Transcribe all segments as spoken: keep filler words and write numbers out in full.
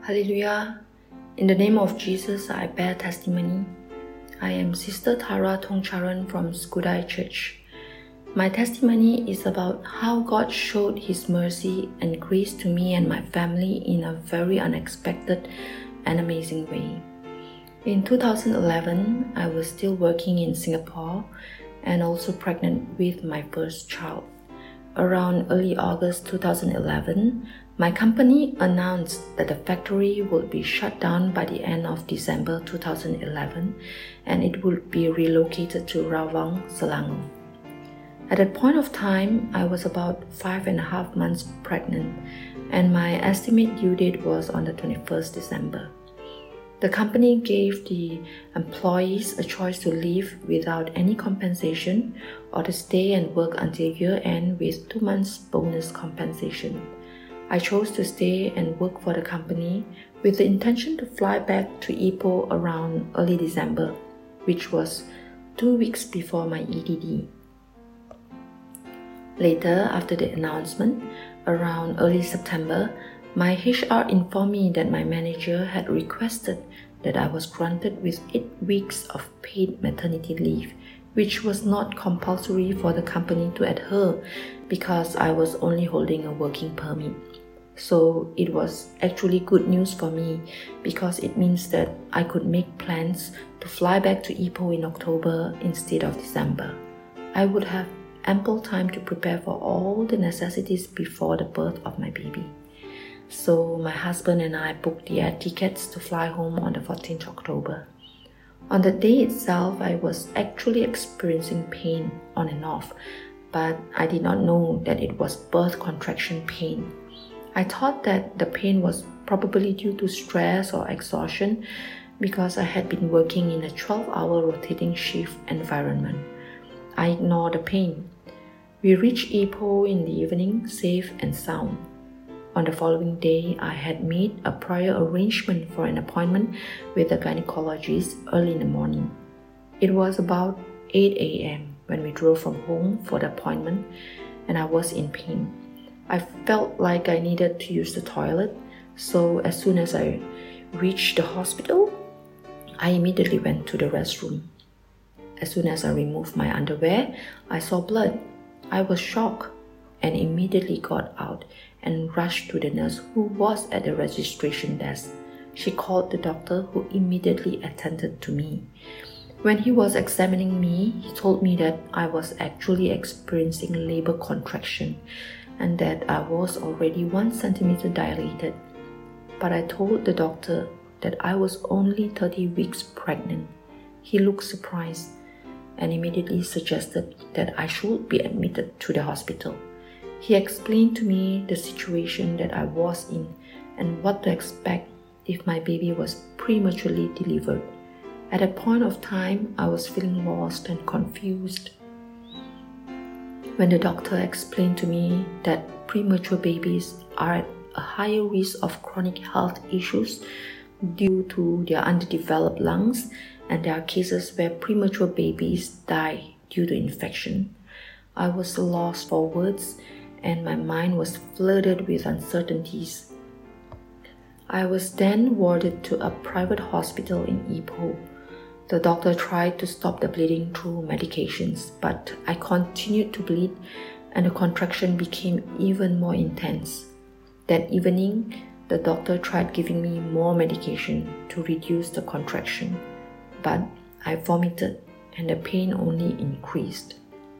Hallelujah. In the name of Jesus, I bear testimony. I am Sister Tara Tongcharan from Skudai Church. My testimony is about how God showed His mercy and grace to me and my family in a very unexpected and amazing way. In two thousand eleven, I was still working in Singapore and also pregnant with my first child. Around early August two thousand eleven, my company announced that the factory would be shut down by the end of December two thousand eleven and it would be relocated to Rawang, Selangor. At that point of time, I was about five and a half months pregnant and my estimate due date was on the twenty-first December. The company gave the employees a choice to leave without any compensation or to stay and work until year end with two months bonus compensation. I chose to stay and work for the company with the intention to fly back to Ipoh around early December, which was two weeks before my E D D. Later, after the announcement, around early September, my H R informed me that my manager had requested that I was granted with eight weeks of paid maternity leave, which was not compulsory for the company to adhere because I was only holding a working permit. So it was actually good news for me because it means that I could make plans to fly back to Ipoh in October instead of December. I would have ample time to prepare for all the necessities before the birth of my baby. So my husband and I booked the air tickets to fly home on the fourteenth of October. On the day itself, I was actually experiencing pain on and off, but I did not know that it was birth contraction pain. I thought that the pain was probably due to stress or exhaustion because I had been working in a twelve-hour rotating shift environment. I ignored the pain. We reached Ipoh in the evening, safe and sound. On the following day, I had made a prior arrangement for an appointment with a gynecologist early in the morning. It was about eight a.m. when we drove from home for the appointment and I was in pain. I felt like I needed to use the toilet, so as soon as I reached the hospital, I immediately went to the restroom. As soon as I removed my underwear, I saw blood. I was shocked and immediately got out and rushed to the nurse who was at the registration desk. She called the doctor who immediately attended to me. When he was examining me, he told me that I was actually experiencing labor contraction and that I was already one centimeter dilated. But I told the doctor that I was only thirty weeks pregnant. He looked surprised and immediately suggested that I should be admitted to the hospital. He explained to me the situation that I was in and what to expect if my baby was prematurely delivered. At that point of time, I was feeling lost and confused. When the doctor explained to me that premature babies are at a higher risk of chronic health issues due to their underdeveloped lungs, and there are cases where premature babies die due to infection, I was lost for words and my mind was flooded with uncertainties. I was then warded to a private hospital in Ipoh. The doctor tried to stop the bleeding through medications, but I continued to bleed and the contraction became even more intense. That evening, the doctor tried giving me more medication to reduce the contraction, but I vomited and the pain only increased.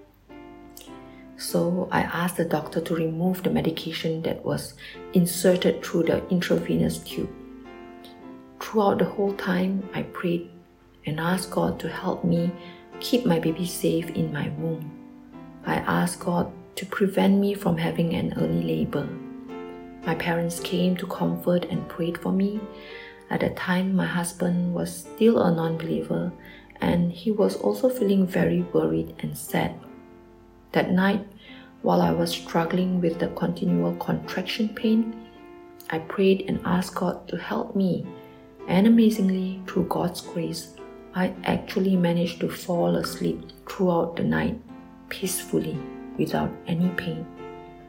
So I asked the doctor to remove the medication that was inserted through the intravenous tube. Throughout the whole time, I prayed and asked God to help me keep my baby safe in my womb. I asked God to prevent me from having an early labor. My parents came to comfort and prayed for me. At that time, my husband was still a non-believer and he was also feeling very worried and sad. That night, while I was struggling with the continual contraction pain, I prayed and asked God to help me, and amazingly, through God's grace, I actually managed to fall asleep throughout the night peacefully without any pain.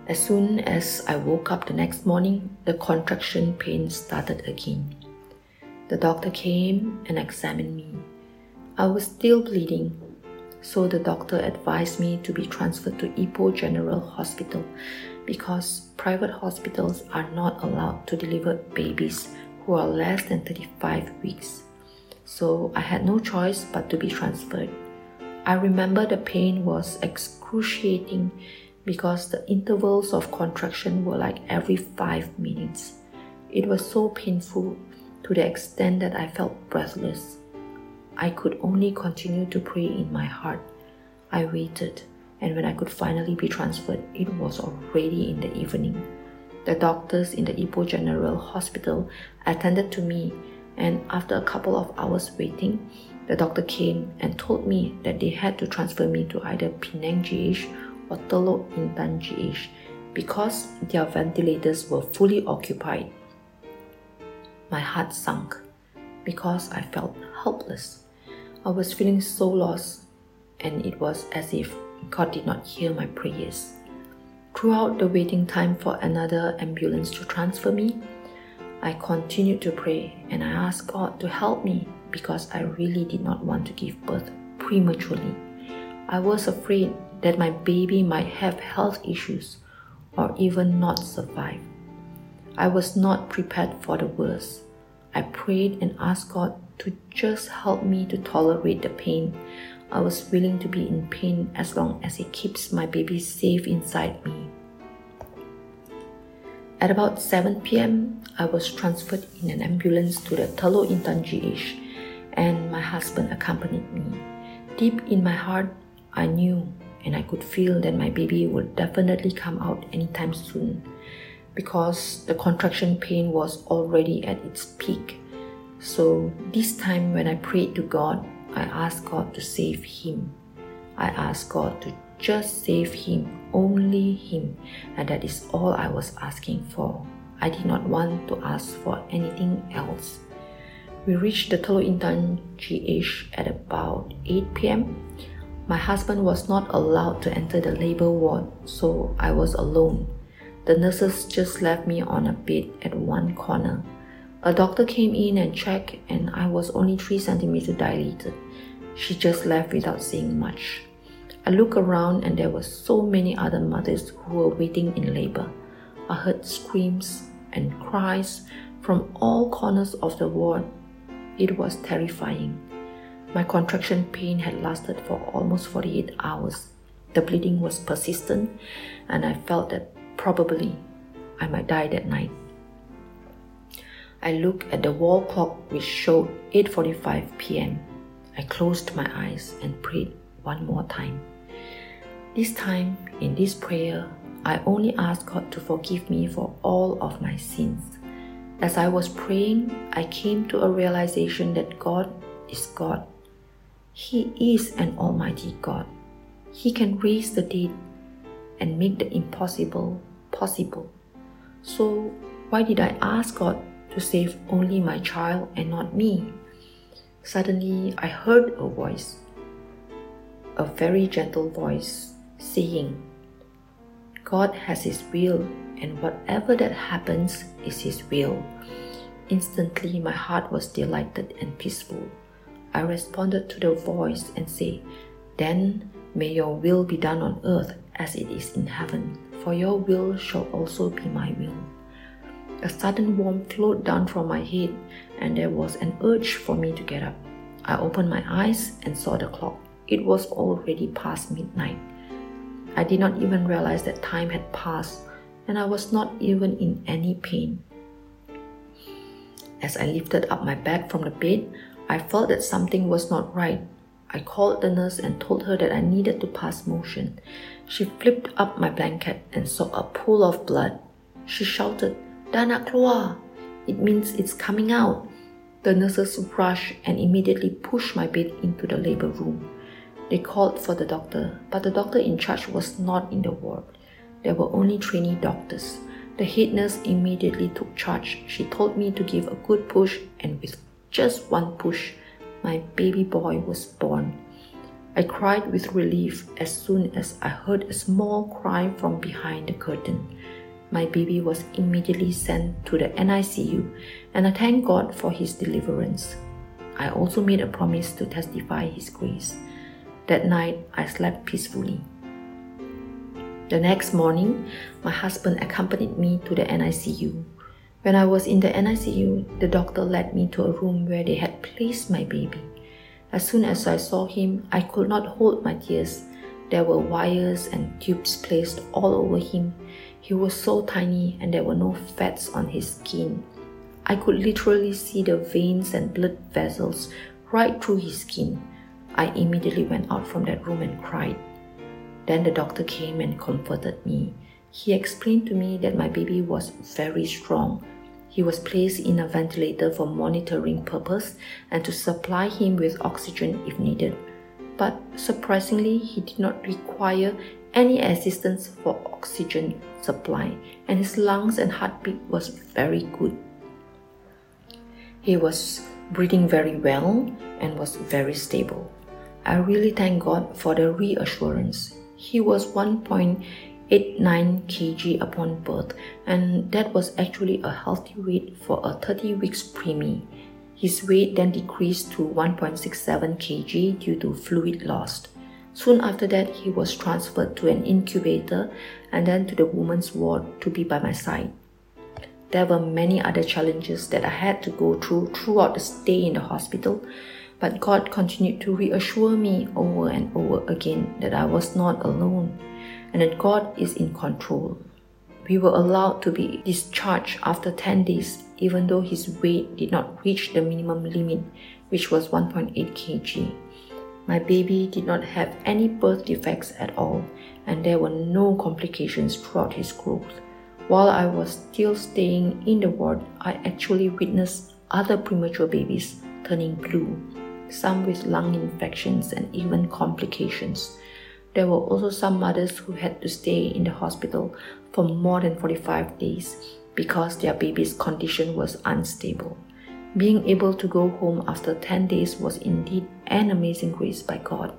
As soon as I woke up the next morning, the contraction pain started again. The doctor came and examined me. I was still bleeding, so the doctor advised me to be transferred to Ipoh General Hospital because private hospitals are not allowed to deliver babies who are less than thirty-five weeks. So I had no choice but to be transferred. I remember the pain was excruciating because the intervals of contraction were like every five minutes. It was so painful to the extent that I felt breathless. I could only continue to pray in my heart. I waited, and when I could finally be transferred, it was already in the evening. The doctors in the Ipoh General Hospital attended to me, and after a couple of hours waiting, the doctor came and told me that they had to transfer me to either Penang G H or Telok Intan G H because their ventilators were fully occupied. My heart sunk because I felt helpless. I was feeling so lost, and it was as if God did not hear my prayers. Throughout the waiting time for another ambulance to transfer me, I continued to pray and I asked God to help me because I really did not want to give birth prematurely. I was afraid that my baby might have health issues or even not survive. I was not prepared for the worst. I prayed and asked God to just help me to tolerate the pain. I was willing to be in pain as long as it keeps my baby safe inside me. At about seven p.m., I was transferred in an ambulance to the Telok Intan G H, and my husband accompanied me. Deep in my heart, I knew and I could feel that my baby would definitely come out anytime soon because the contraction pain was already at its peak. So this time when I prayed to God, I asked God to save him. I asked God to just save him, only him, and that is all I was asking for. I did not want to ask for anything else. We reached the Telok Intan G H at about eight p.m. My husband was not allowed to enter the labor ward, so I was alone. The nurses just left me on a bed at one corner. A doctor came in and checked, and I was only three centimeters dilated. She just left without saying much. I looked around and there were so many other mothers who were waiting in labor. I heard screams and cries from all corners of the ward. It was terrifying. My contraction pain had lasted for almost forty-eight hours. The bleeding was persistent, and I felt that probably I might die that night. I looked at the wall clock which showed eight forty-five p.m. I closed my eyes and prayed one more time. This time, in this prayer, I only asked God to forgive me for all of my sins. As I was praying, I came to a realization that God is God. He is an almighty God. He can raise the dead and make the impossible possible. So why did I ask God to save only my child and not me? Suddenly, I heard a voice, a very gentle voice, saying, God has His will, and whatever that happens is His will. Instantly, my heart was delighted and peaceful. I responded to the voice and said, Then may your will be done on earth as it is in heaven, for your will shall also be my will. A sudden warmth flowed down from my head, and there was an urge for me to get up. I opened my eyes and saw the clock. It was already past midnight. I did not even realize that time had passed, and I was not even in any pain. As I lifted up my bag from the bed, I felt that something was not right. I called the nurse and told her that I needed to pass motion. She flipped up my blanket and saw a pool of blood. She shouted, "Dah nak keluar!" It means it's coming out. The nurses rushed and immediately pushed my bed into the labor room. They called for the doctor, but the doctor in charge was not in the ward. There were only trainee doctors. The head nurse immediately took charge. She told me to give a good push, and with just one push, my baby boy was born. I cried with relief as soon as I heard a small cry from behind the curtain. My baby was immediately sent to the N I C U, and I thank God for his deliverance. I also made a promise to testify his grace. That night, I slept peacefully. The next morning, my husband accompanied me to the N I C U. When I was in the N I C U, the doctor led me to a room where they had placed my baby. As soon as I saw him, I could not hold my tears. There were wires and tubes placed all over him. He was so tiny and there were no fats on his skin. I could literally see the veins and blood vessels right through his skin. I immediately went out from that room and cried. Then the doctor came and comforted me. He explained to me that my baby was very strong. He was placed in a ventilator for monitoring purpose and to supply him with oxygen if needed. But surprisingly, he did not require any assistance for oxygen supply, and his lungs and heartbeat was very good. He was breathing very well and was very stable. I really thank God for the reassurance. He was one point eight nine kilograms upon birth, and that was actually a healthy weight for a thirty weeks preemie. His weight then decreased to one point six seven kilograms due to fluid loss. Soon after that, he was transferred to an incubator and then to the women's ward to be by my side. There were many other challenges that I had to go through throughout the stay in the hospital, but God continued to reassure me over and over again that I was not alone and that God is in control. We were allowed to be discharged after ten days, even though his weight did not reach the minimum limit, which was one point eight kilograms. My baby did not have any birth defects at all, and there were no complications throughout his growth. While I was still staying in the ward, I actually witnessed other premature babies turning blue, some with lung infections and even complications. There were also some mothers who had to stay in the hospital for more than forty-five days because their baby's condition was unstable. Being able to go home after ten days was indeed an amazing grace by God.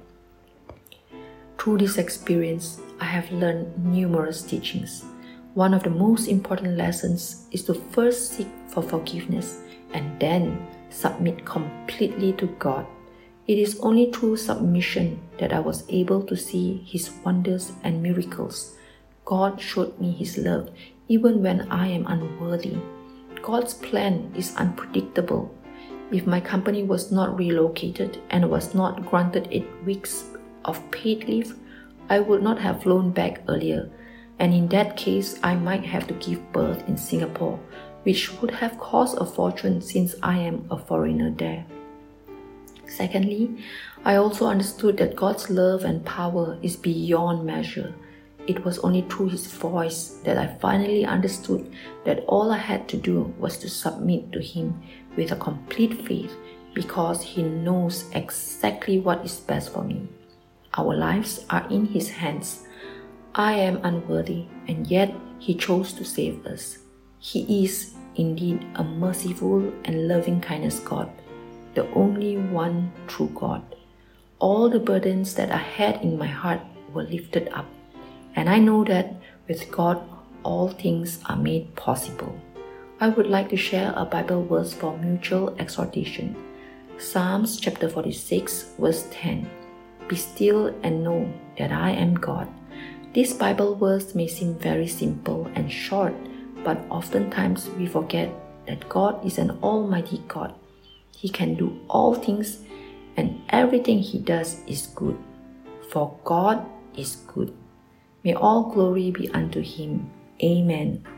Through this experience, I have learned numerous teachings. One of the most important lessons is to first seek for forgiveness and then submit completely to God. It is only through submission that I was able to see His wonders and miracles. God showed me His love even when I am unworthy. God's plan is unpredictable. If my company was not relocated and was not granted eight weeks of paid leave, I would not have flown back earlier, and in that case, I might have to give birth in Singapore, which would have cost a fortune since I am a foreigner there. Secondly, I also understood that God's love and power is beyond measure. It was only through His voice that I finally understood that all I had to do was to submit to Him with a complete faith because He knows exactly what is best for me. Our lives are in His hands. I am unworthy, and yet He chose to save us. He is indeed a merciful and loving kindness God, the only one true God. All the burdens that I had in my heart were lifted up, and I know that with God, all things are made possible. I would like to share a Bible verse for mutual exhortation. Psalms chapter forty-six, verse ten. Be still and know that I am God. This Bible verse may seem very simple and short, but oftentimes we forget that God is an almighty God. He can do all things, and everything He does is good. For God is good. May all glory be unto Him. Amen.